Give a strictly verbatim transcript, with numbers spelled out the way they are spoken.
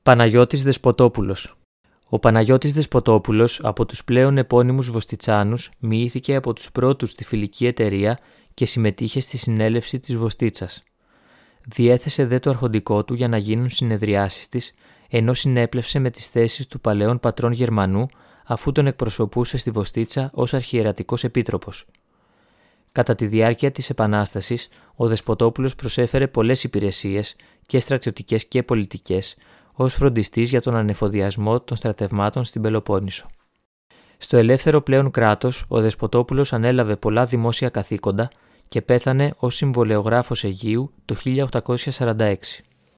Παναγιώτης Δεσποτόπουλος. Ο Παναγιώτης Δεσποτόπουλος, από τους πλέον επώνυμους Βοστιτσάνους, μοιήθηκε από τους πρώτους στη φιλική εταιρεία και συμμετείχε στη συνέλευση της Βοστίτσας. Διέθεσε δε το αρχοντικό του για να γίνουν συνεδριάσεις της, ενώ συνέπλευσε με τις θέσεις του παλαιών πατρών Γερμανού, αφού τον εκπροσωπούσε στη Βοστίτσα ως αρχιερατικός επίτροπος. Κατά τη διάρκεια της Επανάστασης, ο Δεσποτόπουλος προσέφερε πολλές υπηρεσίες, και στρατιωτικές και πολιτικές, ως φροντιστής για τον ανεφοδιασμό των στρατευμάτων στην Πελοπόννησο. Στο ελεύθερο πλέον κράτος, ο Δεσποτόπουλος ανέλαβε πολλά δημόσια καθήκοντα και πέθανε ως συμβολεογράφος Αιγείου το χίλια οκτακόσια σαράντα έξι.